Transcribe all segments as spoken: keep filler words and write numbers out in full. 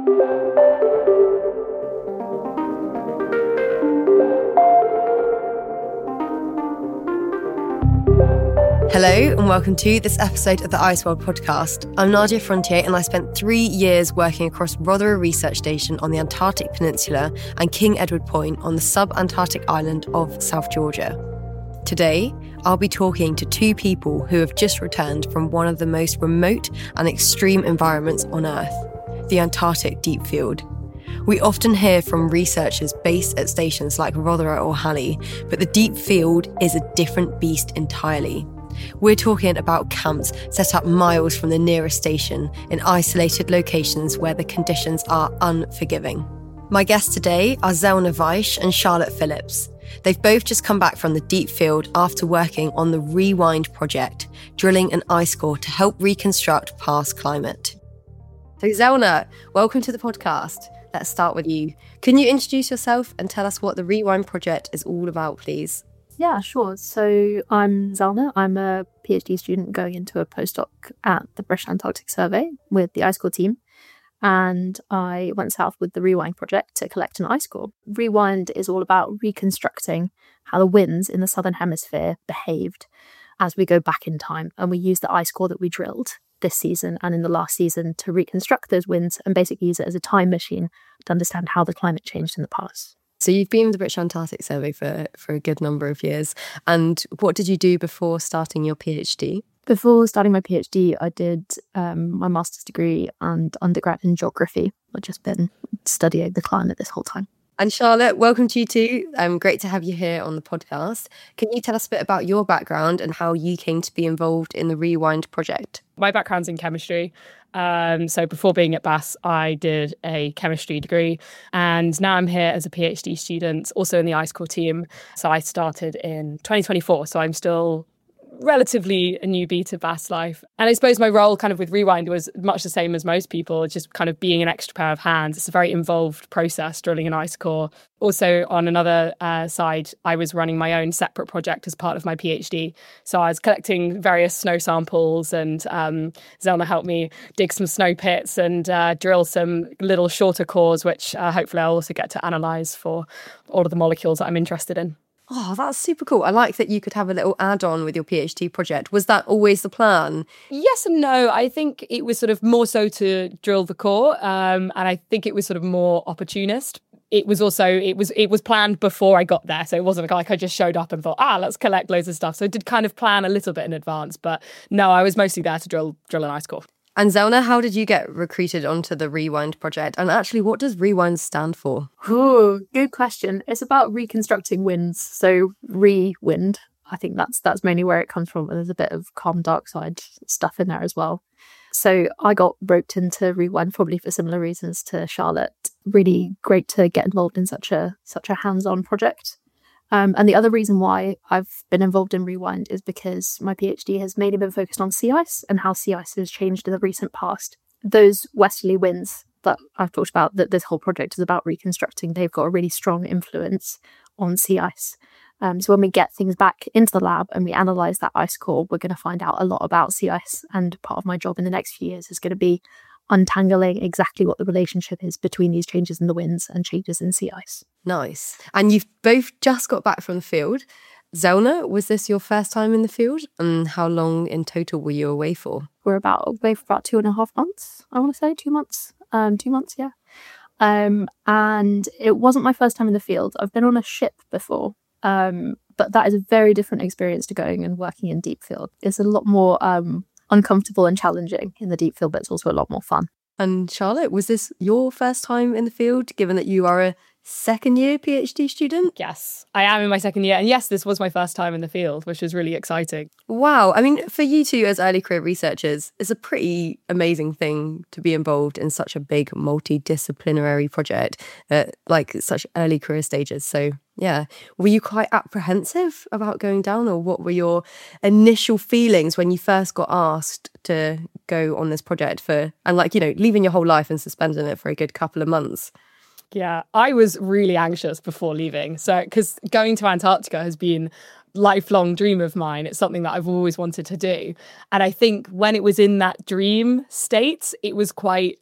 Hello and welcome to this episode of the Ice World podcast. I'm Nadia Frontier and I spent three years working across Rothera Research Station on the Antarctic Peninsula and King Edward Point on the sub-Antarctic island of South Georgia. Today, I'll be talking to two people who have just returned from one of the most remote and extreme environments on Earth, the Antarctic deep field. We often hear from researchers based at stations like Rothera or Halley, but the deep field is a different beast entirely. We're talking about camps set up miles from the nearest station in isolated locations where the conditions are unforgiving. My guests today are Zelna Weish and Charlotte Phillips. They've both just come back from the deep field after working on the Rewind project, drilling an ice core to help reconstruct past climate. So Zelna, welcome to the podcast. Let's start with you. Can you introduce yourself and tell us what the Rewind project is all about, please? Yeah, sure. So I'm Zelna. I'm a PhD student going into a postdoc at the British Antarctic Survey with the ice core team. And I went south with the Rewind project to collect an ice core. Rewind is all about reconstructing how the winds in the southern hemisphere behaved as we go back in time. And we use the ice core that we drilled this season and in the last season to reconstruct those winds and basically use it as a time machine to understand how the climate changed in the past. So you've been with the British Antarctic Survey for, for a good number of years. And what did you do before starting your PhD? Before starting my PhD, I did um, my master's degree and undergrad in geography. I've just been studying the climate this whole time. And Charlotte, welcome to you too. Um, great to have you here on the podcast. Can you tell us a bit about your background and how you came to be involved in the Rewind project? My background's in chemistry. Um, so before being at B A S, I did a chemistry degree. And now I'm here as a PhD student, also in the ice core team. So I started in twenty twenty-four. So I'm still relatively a newbie to B A S life. And I suppose my role kind of with Rewind was much the same as most people, just kind of being an extra pair of hands. It's a very involved process, drilling an ice core. Also, on another uh, side, I was running my own separate project as part of my PhD. So I was collecting various snow samples and um, Zelna helped me dig some snow pits and uh, drill some little shorter cores, which uh, hopefully I'll also get to analyse for all of the molecules that I'm interested in. Oh, that's super cool. I like that you could have a little add-on with your PhD project. Was that always the plan? Yes and no. I think it was sort of more so to drill the core. Um, and I think it was sort of more opportunist. It was also, it was it was planned before I got there. So it wasn't like I just showed up and thought, ah, let's collect loads of stuff. So I did kind of plan a little bit in advance. But no, I was mostly there to drill drill an ice core. And Zelna, how did you get recruited onto the Rewind project? And actually, what does Rewind stand for? Ooh, good question. It's about reconstructing winds. So re-wind. I think that's that's mainly where it comes from. And there's a bit of carbon dioxide stuff in there as well. So I got roped into Rewind probably for similar reasons to Charlotte. Really great to get involved in such a such a hands-on project. Um, and the other reason why I've been involved in Rewind is because my PhD has mainly been focused on sea ice and how sea ice has changed in the recent past. Those westerly winds that I've talked about, that this whole project is about reconstructing, they've got a really strong influence on sea ice. Um, so when we get things back into the lab and we analyse that ice core, we're going to find out a lot about sea ice. And part of my job in the next few years is going to be untangling exactly what the relationship is between these changes in the winds and changes in sea ice. Nice. And you've both just got back from the field. Zelna, was this your first time in the field? And how long in total were you away for? We're about away for about two and a half months, I want to say, two months. Um, two months, yeah. Um, and it wasn't my first time in the field. I've been on a ship before, um, but that is a very different experience to going and working in deep field. It's a lot more um, uncomfortable and challenging in the deep field, but it's also a lot more fun. And Charlotte, was this your first time in the field, given that you are a second year PhD student? Yes, I am in my second year. And yes, this was my first time in the field, which is really exciting. Wow. I mean, for you two as early career researchers, it's a pretty amazing thing to be involved in such a big multidisciplinary project at like such early career stages. So yeah, were you quite apprehensive about going down, or what were your initial feelings when you first got asked to go on this project for, and like, you know, leaving your whole life and suspending it for a good couple of months? Yeah, I was really anxious before leaving. So, because going to Antarctica has been a lifelong dream of mine. It's something that I've always wanted to do. And I think when it was in that dream state, it was quite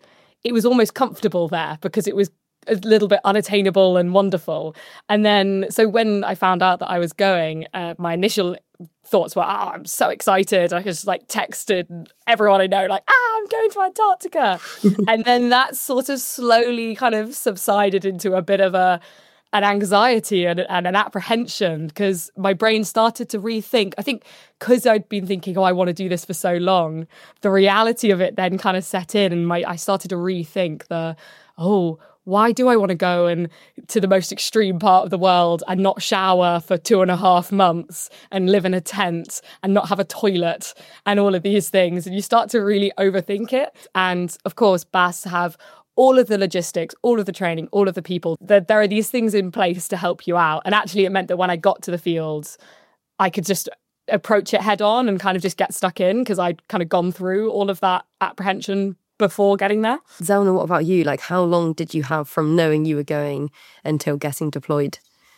it was almost comfortable there because it was a little bit unattainable and wonderful. And then, so when I found out that I was going, uh, my initial thoughts were, oh, I'm so excited. I just like texted everyone I know, like, ah, I'm going to Antarctica. And then that sort of slowly kind of subsided into a bit of a an anxiety and, and an apprehension, because my brain started to rethink. I think because I'd been thinking, oh, I want to do this for so long, the reality of it then kind of set in, and my I started to rethink the, oh, why do I want to go and to the most extreme part of the world and not shower for two and a half months and live in a tent and not have a toilet and all of these things? And you start to really overthink it. And of course, B A S have all of the logistics, all of the training, all of the people. There, there are these things in place to help you out. And actually, it meant that when I got to the fields, I could just approach it head on and kind of just get stuck in, because I'd kind of gone through all of that apprehension before getting there. Zelna, what about you? Like, how long did you have from knowing you were going until getting deployed?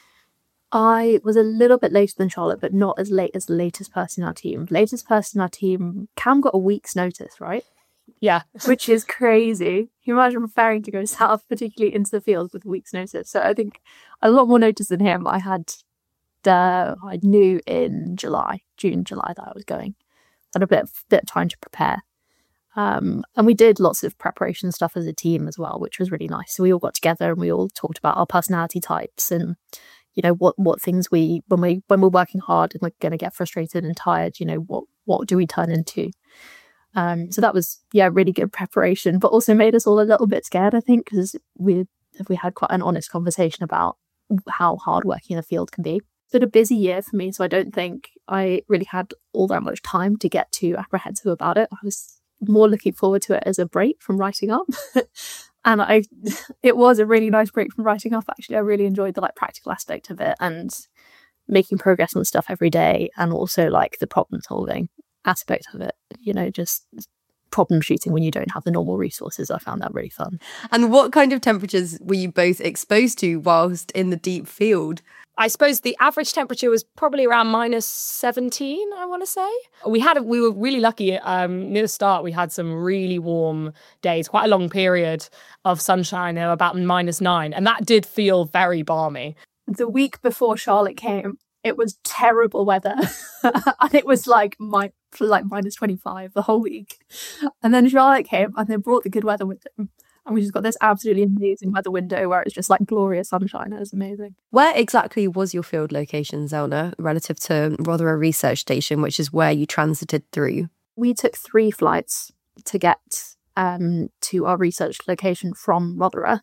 I was a little bit later than Charlotte, but not as late as the latest person in our team. Latest person in our team, Cam got a week's notice, right? Yeah. Which is crazy. Can you imagine preparing to go south, particularly into the field, with a week's notice? So I think a lot more notice than him. I had, uh, I knew in July, June, July that I was going. I had a bit of, bit of time to prepare. Um, and we did lots of preparation stuff as a team as well, which was really nice. So we all got together and we all talked about our personality types and, you know, what, what things we, when we, when we're working hard and we're going to get frustrated and tired, you know, what, what do we turn into? Um, so that was, yeah, really good preparation, but also made us all a little bit scared, I think, because we we had quite an honest conversation about how hard working in the field can be. It's been a busy year for me, so I don't think I really had all that much time to get too apprehensive about it. I was more looking forward to it as a break from writing up. And I, it was a really nice break from writing up, actually. I really enjoyed the like practical aspect of it and making progress on stuff every day, and also like the problem solving aspect of it, you know, just problem shooting when you don't have the normal resources. I found that really fun. And what kind of temperatures were you both exposed to whilst in the deep field? I suppose the average temperature was probably around minus seventeen, I want to say. We had, we were really lucky. Um, near the start, we had some really warm days, quite a long period of sunshine, there, about minus nine. And that did feel very balmy. The week before Charlotte came, it was terrible weather. And it was like my like minus twenty-five the whole week. And then Charlotte came and they brought the good weather with them. And we just got this absolutely amazing weather window where it's just like glorious sunshine. It was amazing. Where exactly was your field location, Zelna, relative to Rothera Research Station, which is where you transited through? We took three flights to get um, to our research location from Rothera.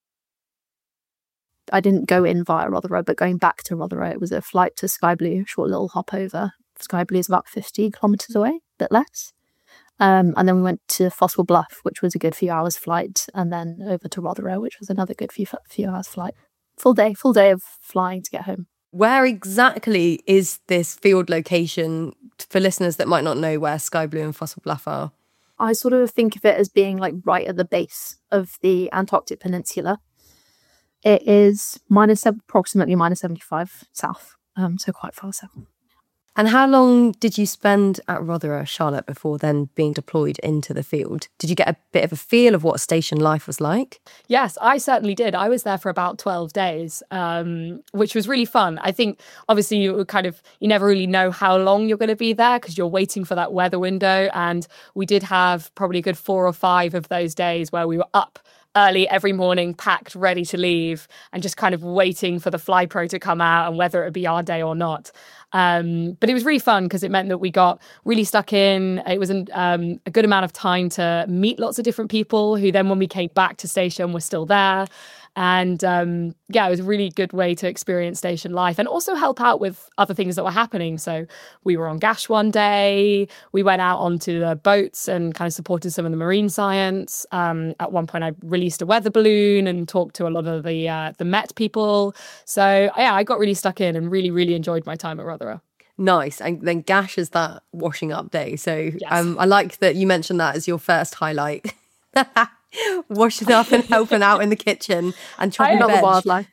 I didn't go in via Rothera, but going back to Rothera, it was a flight to Sky Blue, a short little hop over. Sky Blue is about fifty kilometres away, a bit less. Um, and then we went to Fossil Bluff, which was a good few hours flight, and then over to Rothera, which was another good few few hours flight. Full day, full day of flying to get home. Where exactly is this field location for listeners that might not know where Sky Blue and Fossil Bluff are? I sort of think of it as being like right at the base of the Antarctic Peninsula. It is minus approximately minus seventy-five south, um, so quite far south. And how long did you spend at Rothera, Charlotte, before then being deployed into the field? Did you get a bit of a feel of what station life was like? Yes, I certainly did. I was there for about twelve days, um, which was really fun. I think, obviously, you kind of, you never really know how long you're going to be there because you're waiting for that weather window. And we did have probably a good four or five of those days where we were up early every morning, packed, ready to leave, and just kind of waiting for the FlyPro to come out and whether it would be our day or not. Um, but it was really fun because it meant that we got really stuck in. It was an, um, a good amount of time to meet lots of different people who then, when we came back to station, were still there. And um, yeah, it was a really good way to experience station life and also help out with other things that were happening. So we were on Gash one day. We went out onto the boats and kind of supported some of the marine science. Um, at one point, I released a weather balloon and talked to a lot of the uh, the Met people. So yeah, I got really stuck in and really, really enjoyed my time at Rothera. Nice. And then Gash is that washing up day. So yes. um, I like that you mentioned that as your first highlight. Washing up and helping out in the kitchen and chopping Not veg. the wildlife.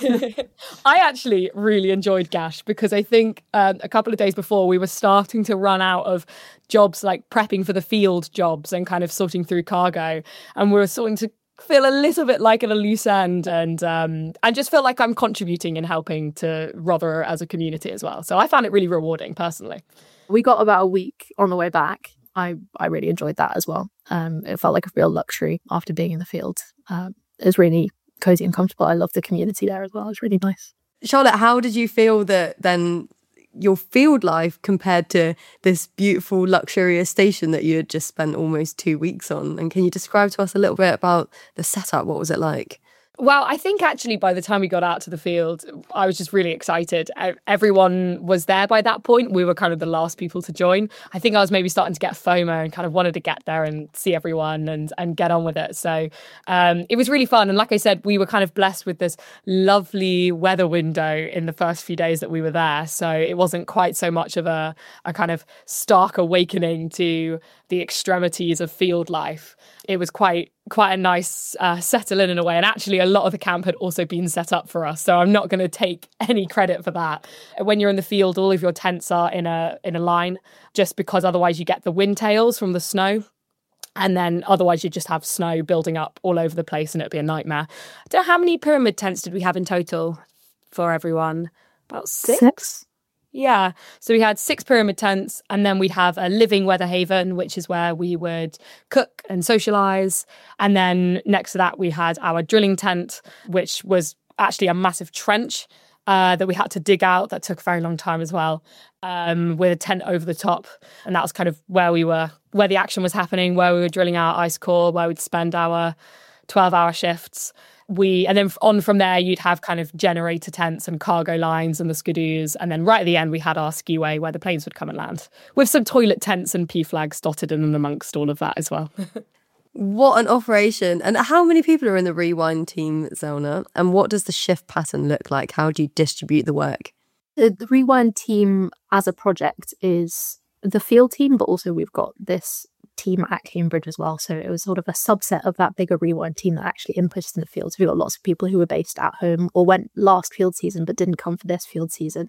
I actually really enjoyed Gash because I think um, a couple of days before we were starting to run out of jobs, like prepping for the field jobs and kind of sorting through cargo. And we were starting to feel a little bit like at a loose end, and um, and just feel like I'm contributing and helping to Rotherham as a community as well. So I found it really rewarding personally. We got about a week on the way back. I, I really enjoyed that as well. Um, it felt like a real luxury after being in the field. Um, it was really cozy and comfortable. I loved the community there as well. It was really nice. Charlotte, how did you feel that then your field life compared to this beautiful, luxurious station that you had just spent almost two weeks on? And can you describe to us a little bit about the setup? What was it like? Well, I think actually by the time we got out to the field, I was just really excited. Everyone was there by that point. We were kind of the last people to join. I think I was maybe starting to get FOMO and kind of wanted to get there and see everyone and, and get on with it. So um, it was really fun. And like I said, we were kind of blessed with this lovely weather window in the first few days that we were there. So it wasn't quite so much of a, a kind of stark awakening to the extremities of field life. It was quite quite a nice uh, settle in in a way. And actually a lot of the camp had also been set up for us. So I'm not going to take any credit for that. When you're in the field, all of your tents are in a in a line, just because otherwise you get the wind tails from the snow. And then otherwise you just have snow building up all over the place and it'd be a nightmare. I don't know, how many pyramid tents did we have in total for everyone? About six? Six? Yeah. So we had six pyramid tents, and then we'd have a living weather haven, which is where we would cook and socialise. And then next to that, we had our drilling tent, which was actually a massive trench uh, that we had to dig out. That took a very long time as well, um, with a tent over the top. And that was kind of where we were, where the action was happening, where we were drilling our ice core, where we'd spend our twelve-hour shifts. We and then on from there, you'd have kind of generator tents and cargo lines and the skidoos. And then right at the end, we had our skiway where the planes would come and land, with some toilet tents and P flags dotted in and amongst all of that as well. What an operation. And how many people are in the Rewind team, Zelna? And what does the shift pattern look like? How do you distribute the work? The, the Rewind team as a project is the field team, but also we've got this team at Cambridge as well. So it was sort of a subset of that bigger Rewind team that actually inputted in the field. So we've got lots of people who were based at home or went last field season but didn't come for this field season.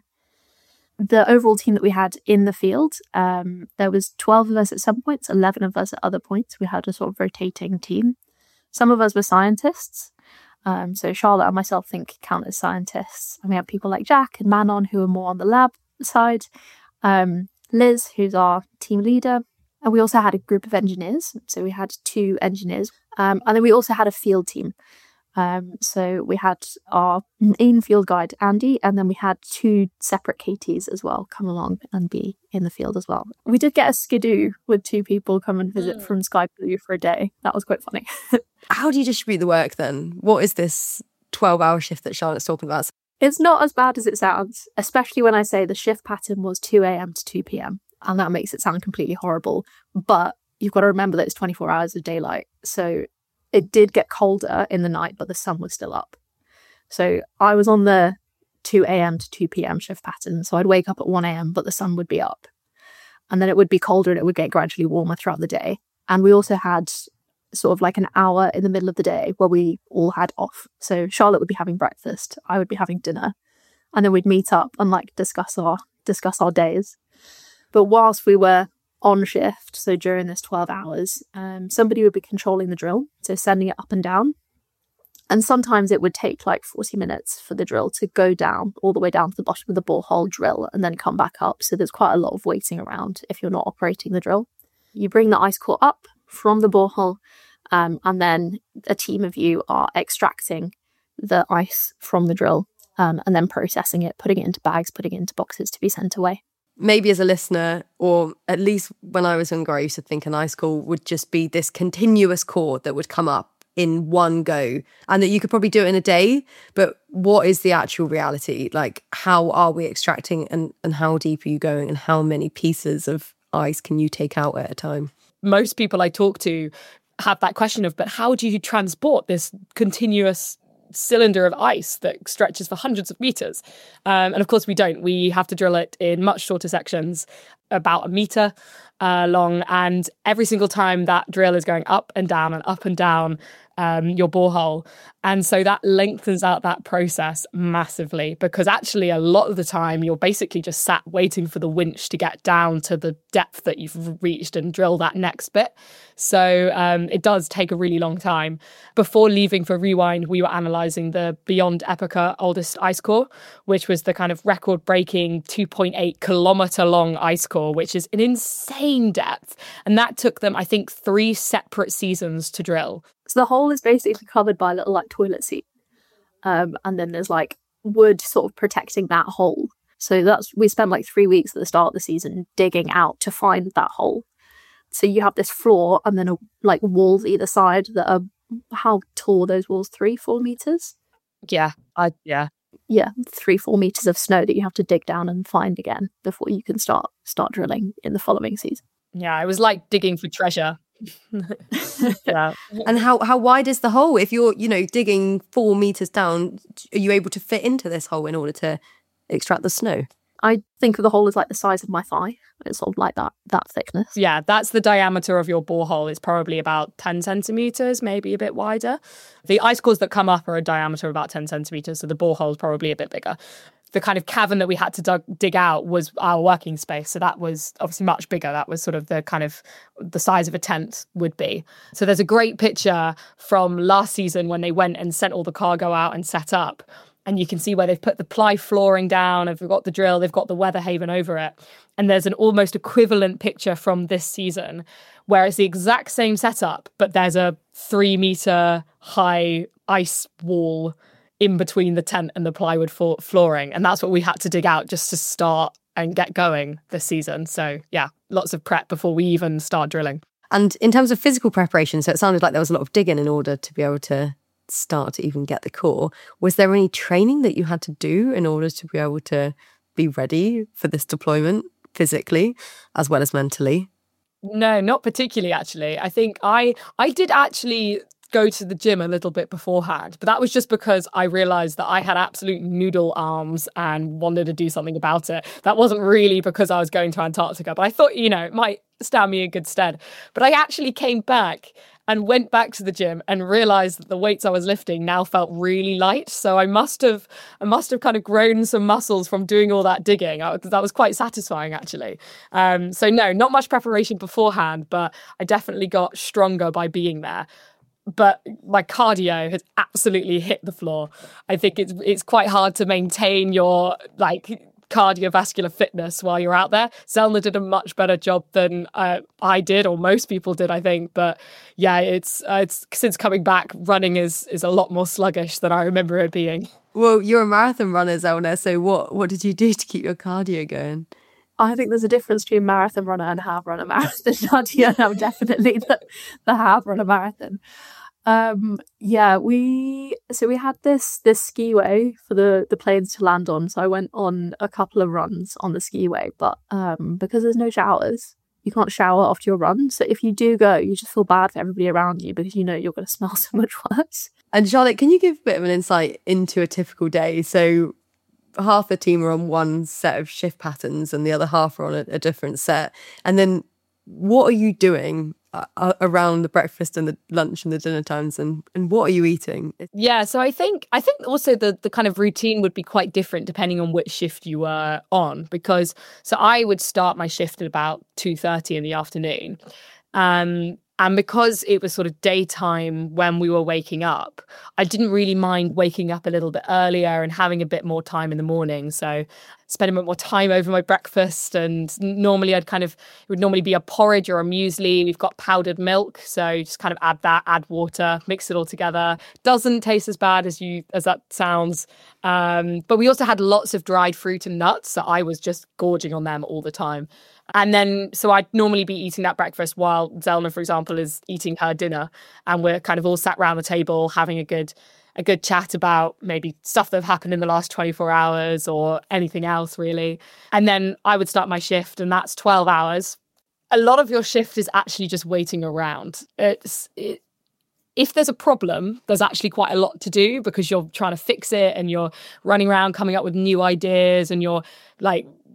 The overall team that we had in the field, um, there was twelve of us at some points, eleven of us at other points. We had a sort of rotating team. Some of us were scientists. Um, so Charlotte and myself think count as scientists. And we have people like Jack and Manon who are more on the lab side. Um, Liz, who's our team leader. And we also had a group of engineers. So we had two engineers. Um, and then we also had a field team. Um, so we had our main field guide, Andy, and then we had two separate K Ts as well come along and be in the field as well. We did get a skidoo with two people come and visit mm. from Sky Blue for a day. That was quite funny. How do you distribute the work then? What is this twelve-hour shift that Charlotte's talking about? It's not as bad as it sounds, especially when I say the shift pattern was two a.m. to two p.m. And that makes it sound completely horrible. But you've got to remember that it's twenty-four hours of daylight. So it did get colder in the night, but the sun was still up. So I was on the two a.m. to two p.m. shift pattern. So I'd wake up at one a.m., but the sun would be up. And then it would be colder and it would get gradually warmer throughout the day. And we also had sort of like an hour in the middle of the day where we all had off. So Charlotte would be having breakfast, I would be having dinner, and then we'd meet up and like discuss our discuss our days. But whilst we were on shift, so during this twelve hours, um, somebody would be controlling the drill, so sending it up and down. And sometimes it would take like forty minutes for the drill to go down, all the way down to the bottom of the borehole, drill, and then come back up. So there's quite a lot of waiting around if you're not operating the drill. You bring the ice core up from the borehole, um, and then a team of you are extracting the ice from the drill, um, and then processing it, putting it into bags, putting it into boxes to be sent away. Maybe as a listener, or at least when I was younger, I used to think an ice core would just be this continuous core that would come up in one go, and that you could probably do it in a day. But what is the actual reality? Like, how are we extracting, and, and how deep are you going, and how many pieces of ice can you take out at a time? Most people I talk to have that question of, but how do you transport this continuous cylinder of ice that stretches for hundreds of meters? Um, and of course we don't. We have to drill it in much shorter sections. about a meter uh, long. And every single time that drill is going up and down and up and down um, your borehole. And so that lengthens out that process massively, because actually a lot of the time you're basically just sat waiting for the winch to get down to the depth that you've reached and drill that next bit. So um, it does take a really long time. Before leaving for Rewind, we were analysing the Beyond Epica oldest ice core, which was the kind of record-breaking two point eight kilometre long ice core, which is an insane depth. And that took them, I think, three separate seasons to drill. So the hole is basically covered by a little like toilet seat. Um, and then there's like wood sort of protecting that hole. So that's, we spent like three weeks at the start of the season digging out to find that hole. So you have this floor and then a, like walls either side that are, how tall are those walls? Three, four meters? Yeah, I yeah. Yeah, three, four meters of snow that you have to dig down and find again before you can start start drilling in the following season. Yeah, it was like digging for treasure. Yeah. And how, how wide is the hole? If you're, you know, digging four meters down, are you able to fit into this hole in order to extract the snow? I think of the hole as like the size of my thigh. It's sort of like that that thickness. Yeah, that's the diameter of your borehole. It's probably about ten centimetres, maybe a bit wider. The ice cores that come up are a diameter of about ten centimetres, so the borehole is probably a bit bigger. The kind of cavern that we had to dug, dig out was our working space. So that was obviously much bigger. That was sort of the kind of the size of a tent would be. So there's a great picture from last season when they went and sent all the cargo out and set up. And you can see where they've put the ply flooring down, they've got the drill, they've got the weather haven over it. And there's an almost equivalent picture from this season where it's the exact same setup, but there's a three metre high ice wall in between the tent and the plywood for- flooring. And that's what we had to dig out just to start and get going this season. So yeah, lots of prep before we even start drilling. And in terms of physical preparation, so it sounded like there was a lot of digging in order to be able to start to even get the core. Was there any training that you had to do in order to be able to be ready for this deployment physically as well as mentally? No, not particularly, actually. I think I I did actually go to the gym a little bit beforehand, but that was just because I realized that I had absolute noodle arms and wanted to do something about it. That wasn't really because I was going to Antarctica, but I thought, you know, it might stand me in good stead. But I actually came back and went back to the gym and realized that the weights I was lifting now felt really light. So I must have I must have kind of grown some muscles from doing all that digging. I, that was quite satisfying, actually. Um, so no, not much preparation beforehand, but I definitely got stronger by being there. But my cardio has absolutely hit the floor. I think it's it's quite hard to maintain your like cardiovascular fitness while you're out there. Zelna did a much better job than uh, I did, or most people did, I think. But yeah, it's uh, it's since coming back, running is is a lot more sluggish than I remember it being. Well, you're a marathon runner, Zelna. So what what did you do to keep your cardio going? I think there's a difference between marathon runner and half runner marathon. Nadia, I'm definitely the, the half runner marathon. Um, yeah, we so we had this this skiway for the the planes to land on. So I went on a couple of runs on the skiway, but um, because there's no showers, you can't shower after your run. So if you do go, you just feel bad for everybody around you because you know you're going to smell so much worse. And Charlotte, can you give a bit of an insight into a typical day? So half the team are on one set of shift patterns and the other half are on a, a different set. And then what are you doing uh, around the breakfast and the lunch and the dinner times, and, and what are you eating? Yeah, so I think I think also the, the kind of routine would be quite different depending on which shift you were on, because so I would start my shift at about two thirty in the afternoon. Um, And because it was sort of daytime when we were waking up, I didn't really mind waking up a little bit earlier and having a bit more time in the morning. So spending a bit more time over my breakfast. And normally I'd kind of, it would normally be a porridge or a muesli. We've got powdered milk. So just kind of add that, add water, mix it all together. Doesn't taste as bad as you as that sounds. Um, but we also had lots of dried fruit and nuts. So I was just gorging on them all the time. And then, so I'd normally be eating that breakfast while Zelna, for example, is eating her dinner. And we're kind of all sat around the table having a good a good chat about maybe stuff that have happened in the last twenty-four hours or anything else, really. And then I would start my shift, and that's twelve hours. A lot of your shift is actually just waiting around. It's it, if there's a problem, there's actually quite a lot to do because you're trying to fix it and you're running around coming up with new ideas and you're like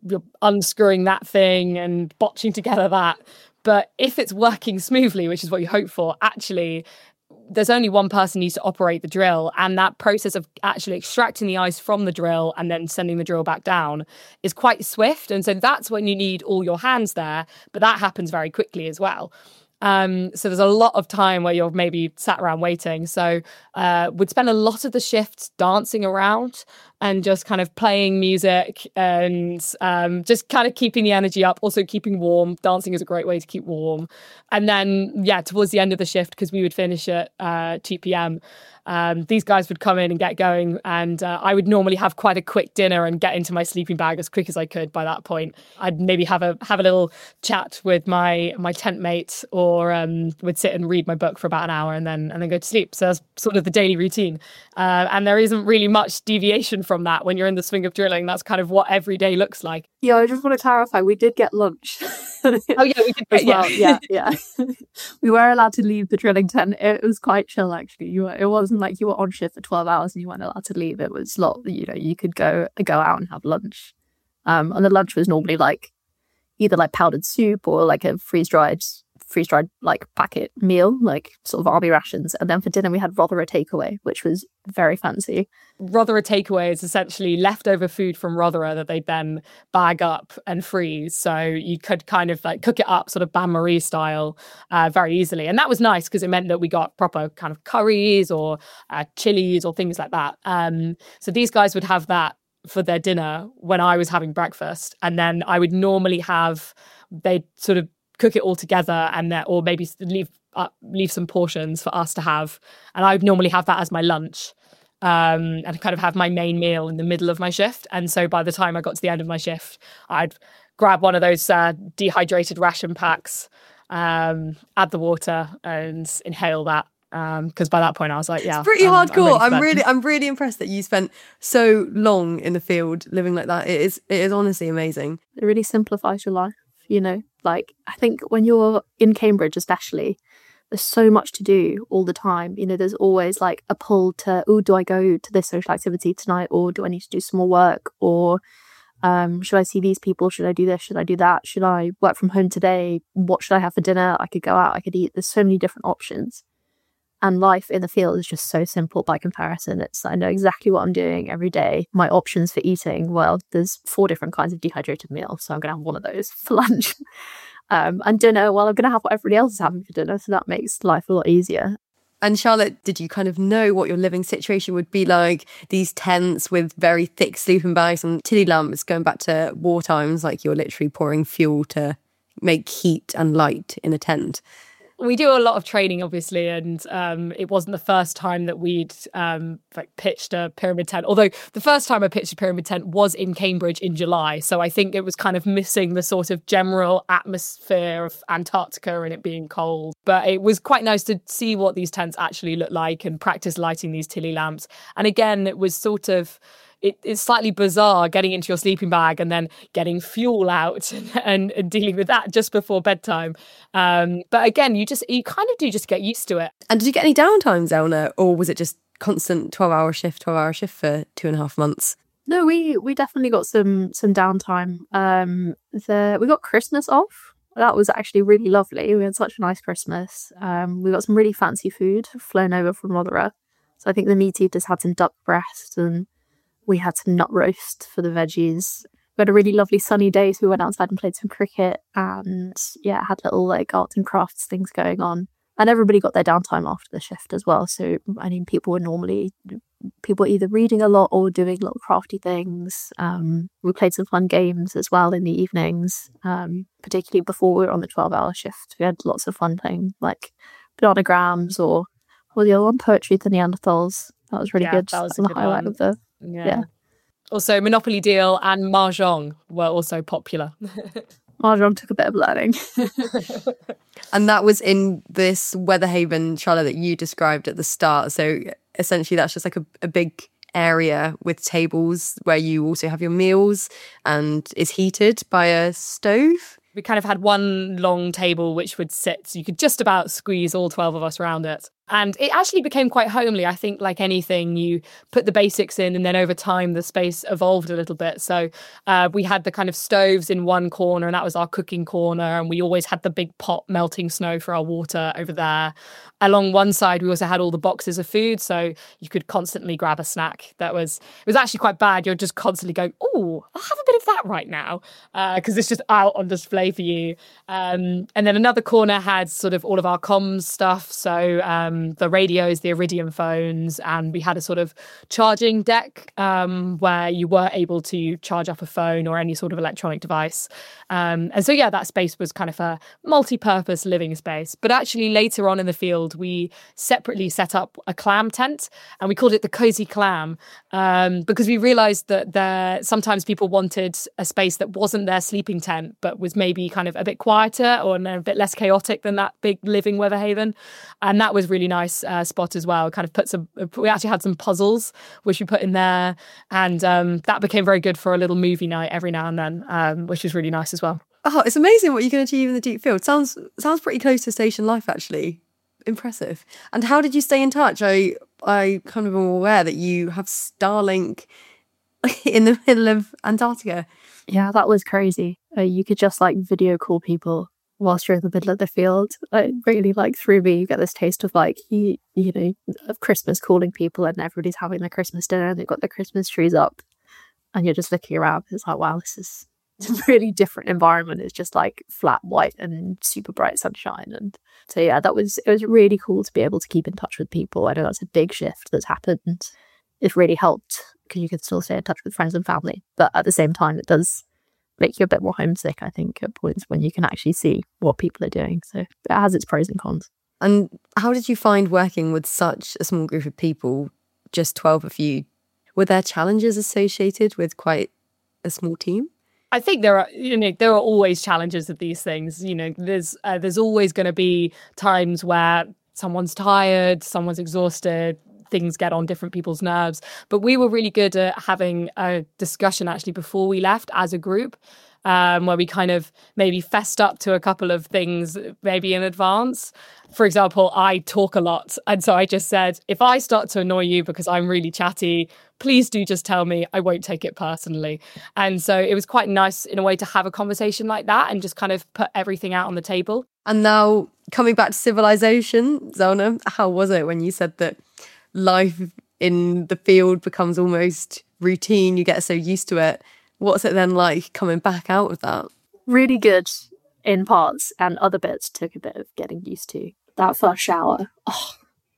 you're unscrewing that thing and botching together that. But if it's working smoothly, which is what you hope for, actually, there's only one person needs to operate the drill, and that process of actually extracting the ice from the drill and then sending the drill back down is quite swift. And so that's when you need all your hands there, but that happens very quickly as well. Um, so there's a lot of time where you're maybe sat around waiting. So uh, would spend a lot of the shifts dancing around and just kind of playing music and um, just kind of keeping the energy up, also keeping warm. Dancing is a great way to keep warm. And then, yeah, towards the end of the shift, because we would finish at uh, two p.m., Um, these guys would come in and get going, and uh, I would normally have quite a quick dinner and get into my sleeping bag as quick as I could by that point. I'd maybe have a have a little chat with my my tent mate, or um, would sit and read my book for about an hour and then and then go to sleep. So that's sort of the daily routine. Uh, and there isn't really much deviation from that when you're in the swing of drilling. That's kind of what every day looks like. Yeah, I just want to clarify, we did get lunch. Oh yeah, we did as well. Yeah, yeah. yeah. We were allowed to leave the drilling tent. It was quite chill, actually. You were, it wasn't like you were on shift for twelve hours and you weren't allowed to leave. It was a lot, you know, you could go go out and have lunch. Um, and the lunch was normally like either like powdered soup or like a freeze-dried freeze-dried like packet meal, like sort of army rations. And then for dinner we had Rotherham takeaway, which was very fancy. Rotherham takeaway is essentially leftover food from Rotherham that they then bag up and freeze. So you could kind of like cook it up sort of bain-marie style uh, very easily. And that was nice because it meant that we got proper kind of curries or uh, chilies or things like that. Um, so these guys would have that for their dinner when I was having breakfast. And then I would normally have, they'd sort of cook it all together and that, or maybe leave uh, leave some portions for us to have. And I would normally have that as my lunch. Um, and kind of have my main meal in the middle of my shift. And so by the time I got to the end of my shift, I'd grab one of those uh, dehydrated ration packs, um, add the water and inhale that. Because um, by that point I was like, yeah, it's pretty I'm, hardcore. I'm, I'm really, I'm really impressed that you spent so long in the field living like that. It is, it is honestly amazing. It really simplifies your life, you know. Like I think when you're in Cambridge, especially, there's so much to do all the time. You know, there's always like a pull to, oh, do I go to this social activity tonight, or do I need to do some more work, or um, should I see these people? Should I do this? Should I do that? Should I work from home today? What should I have for dinner? I could go out. I could eat. There's so many different options. And life in the field is just so simple by comparison. It's I know exactly what I'm doing every day. My options for eating, well, there's four different kinds of dehydrated meals, so I'm going to have one of those for lunch. um, and dinner, well, I'm going to have what everybody else is having for dinner, so that makes life a lot easier. And Charlotte, did you kind of know what your living situation would be like? These tents with very thick sleeping bags and tilly lamps, going back to war times, like you're literally pouring fuel to make heat and light in a tent. We do a lot of training, obviously, and um, it wasn't the first time that we'd um, like pitched a pyramid tent. Although the first time I pitched a pyramid tent was in Cambridge in July, so I think it was kind of missing the sort of general atmosphere of Antarctica and it being cold. But it was quite nice to see what these tents actually look like and practice lighting these tilly lamps. And again, it was sort of It, it's slightly bizarre getting into your sleeping bag and then getting fuel out and, and, and dealing with that just before bedtime. Um, but again, you just you kind of do just get used to it. And did you get any downtime, Zelna, or was it just constant twelve-hour shift, twelve-hour shift for two and a half months? No, we we definitely got some some downtime. Um, the we got Christmas off. That was actually really lovely. We had such a nice Christmas. Um, we got some really fancy food flown over from Rotherham. So I think the meat eaters had some duck breast and we had some nut roast for the veggies. We had a really lovely sunny day, so we went outside and played some cricket and, yeah, had little like arts and crafts things going on. And everybody got their downtime after the shift as well. So, I mean, people were normally, people were either reading a lot or doing little crafty things. Um, we played some fun games as well in the evenings, um, particularly before we were on the twelve-hour shift. We had lots of fun playing, like, bananagrams or, or the other one, Poetry of the Neanderthals. That was really yeah, good. That was on the highlight one. of the... Yeah. yeah. Also, Monopoly Deal and Mahjong were also popular. Mahjong took a bit of learning. And that was in this Weatherhaven, Charlotte, that you described at the start. So essentially that's just like a, a big area with tables where you also have your meals and is heated by a stove. We kind of had one long table which would sit, so you could just about squeeze all twelve of us around it. And it actually became quite homely. I think, like anything, you put the basics in and then over time the space evolved a little bit. So uh, we had the kind of stoves in one corner and that was our cooking corner. And we always had the big pot melting snow for our water over there. Along one side, we also had all the boxes of food. So you could constantly grab a snack. That was, it was actually quite bad. You're just constantly going, oh, I'll have a bit of that right now. Because uh, it's just out on display for you. Um, and then another corner had sort of all of our comms stuff. So um, the radios, the Iridium phones, and we had a sort of charging deck um, where you were able to charge up a phone or any sort of electronic device. Um, and so, yeah, that space was kind of a multi-purpose living space. But actually later on in the field, we separately set up a clam tent and we called it the Cozy Clam um, because we realized that there sometimes people wanted a space that wasn't their sleeping tent, but was maybe kind of a bit quieter or a bit less chaotic than that big living weather haven. And that was really nice uh, spot as well. Kind of put some, we actually had some puzzles which we put in there, and um, that became very good for a little movie night every now and then, um, which was really nice as well. Oh, it's amazing what you can achieve in the deep field. Sounds sounds pretty close to station life, actually. Impressive. And how did you stay in touch? I I kind of am aware that you have Starlink in the middle of Antarctica. Yeah, that was crazy. Uh, you could just like video call people whilst you're in the middle of the field. It really like through me, you get this taste of like, you, you know, of Christmas, calling people and everybody's having their Christmas dinner and they've got their Christmas trees up and you're just looking around. It's like, wow, this is a really different environment. It's just like flat white and super bright sunshine. And so, yeah, that was, it was really cool to be able to keep in touch with people. I know that's a big shift that's happened. It really helped because you can still stay in touch with friends and family. But at the same time, it does make you a bit more homesick, I think, at points when you can actually see what people are doing. So it has its pros and cons. And how did you find working with such a small group of people, just twelve of you? Were there challenges associated with quite a small team? I think there are, you know, there are always challenges with these things. You know, there's uh, there's always going to be times where someone's tired, someone's exhausted, things get on different people's nerves. But we were really good at having a discussion actually before we left as a group, um, where we kind of maybe fessed up to a couple of things maybe in advance. For example, I talk a lot. And so I just said, if I start to annoy you because I'm really chatty, please do just tell me. I won't take it personally. And so it was quite nice in a way to have a conversation like that and just kind of put everything out on the table. And now coming back to civilization, Zona, how was it when you said that life in the field becomes almost routine? You get so used to it. What's it then like coming back out of that? Really good in parts, and other bits took a bit of getting used to. That first shower, oh,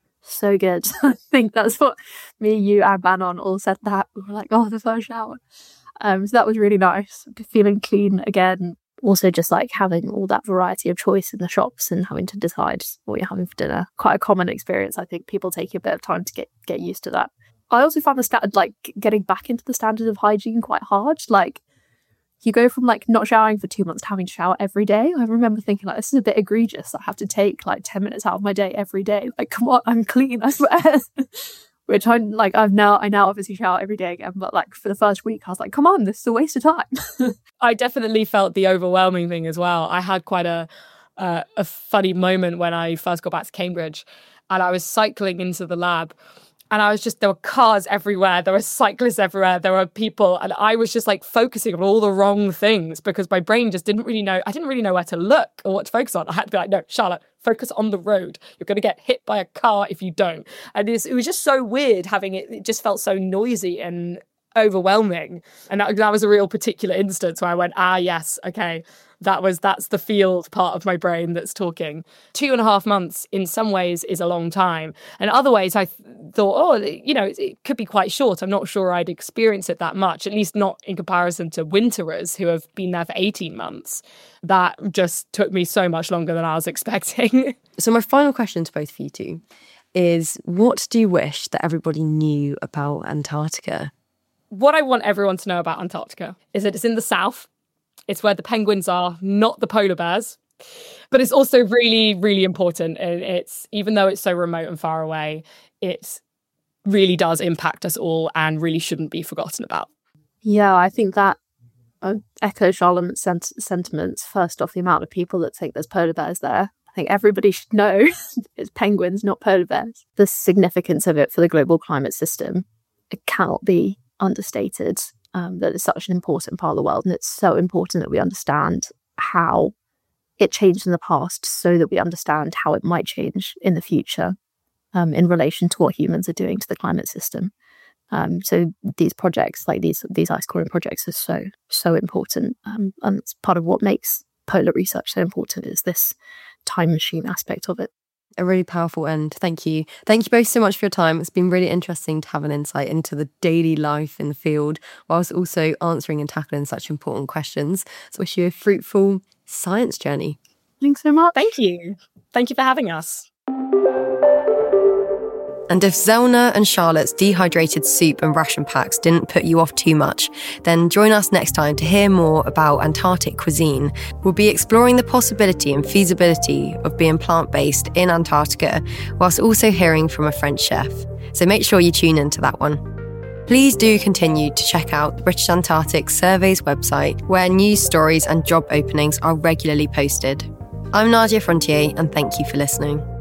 so good. I think that's what me, you, and Manon all said that. We were like, oh, the first shower. Um, so that was really nice. Feeling clean again. Also just like having all that variety of choice in the shops and having to decide what you're having for dinner. Quite a common experience. I think people take a bit of time to get, get used to that. I also found the sta- like getting back into the standard of hygiene quite hard. Like you go from like not showering for two months to having to shower every day. I remember thinking like, this is a bit egregious. I have to take like ten minutes out of my day every day. Like, come on, I'm clean, I swear. Which I like, I've now, I now obviously shower every day again. But like for the first week, I was like, come on, this is a waste of time. I definitely felt the overwhelming thing as well. I had quite a uh, a funny moment when I first got back to Cambridge and I was cycling into the lab. And I was just, there were cars everywhere. There were cyclists everywhere. There were people. And I was just like focusing on all the wrong things because my brain just didn't really know. I didn't really know where to look or what to focus on. I had to be like, no, Charlotte, focus on the road. You're going to get hit by a car if you don't. And it was just so weird having it. It just felt so noisy and overwhelming. And that, that was a real particular instance where I went, ah, yes, okay. That was, that's the field part of my brain that's talking. Two and a half months in some ways is a long time. And other ways I th- thought, oh, you know, it, it could be quite short. I'm not sure I'd experience it that much, at least not in comparison to winterers who have been there for eighteen months. That just took me so much longer than I was expecting. So my final question to both of you two is, what do you wish that everybody knew about Antarctica? What I want everyone to know about Antarctica is that it's in the south. It's where the penguins are, not the polar bears. But it's also really, really important. It's, even though it's so remote and far away, it really does impact us all and really shouldn't be forgotten about. Yeah, I think that I echo Charlotte's sent- sentiments. First off, the amount of people that think there's polar bears there. I think everybody should know it's penguins, not polar bears. The significance of it for the global climate system, it cannot be understated, um, that it's such an important part of the world. And it's so important that we understand how it changed in the past so that we understand how it might change in the future um, in relation to what humans are doing to the climate system. Um, so these projects, like these these ice coring projects, are so, so important. Um, and it's part of what makes polar research so important, is this time machine aspect of it. A really powerful end. Thank you. Thank you both so much for your time. It's been really interesting to have an insight into the daily life in the field, whilst also answering and tackling such important questions. So I wish you a fruitful science journey. Thanks so much. Thank you. Thank you for having us. And if Zelna and Charlotte's dehydrated soup and ration packs didn't put you off too much, then join us next time to hear more about Antarctic cuisine. We'll be exploring the possibility and feasibility of being plant-based in Antarctica, whilst also hearing from a French chef. So make sure you tune into that one. Please do continue to check out the British Antarctic Survey's website, where news stories and job openings are regularly posted. I'm Nadia Frontier, and thank you for listening.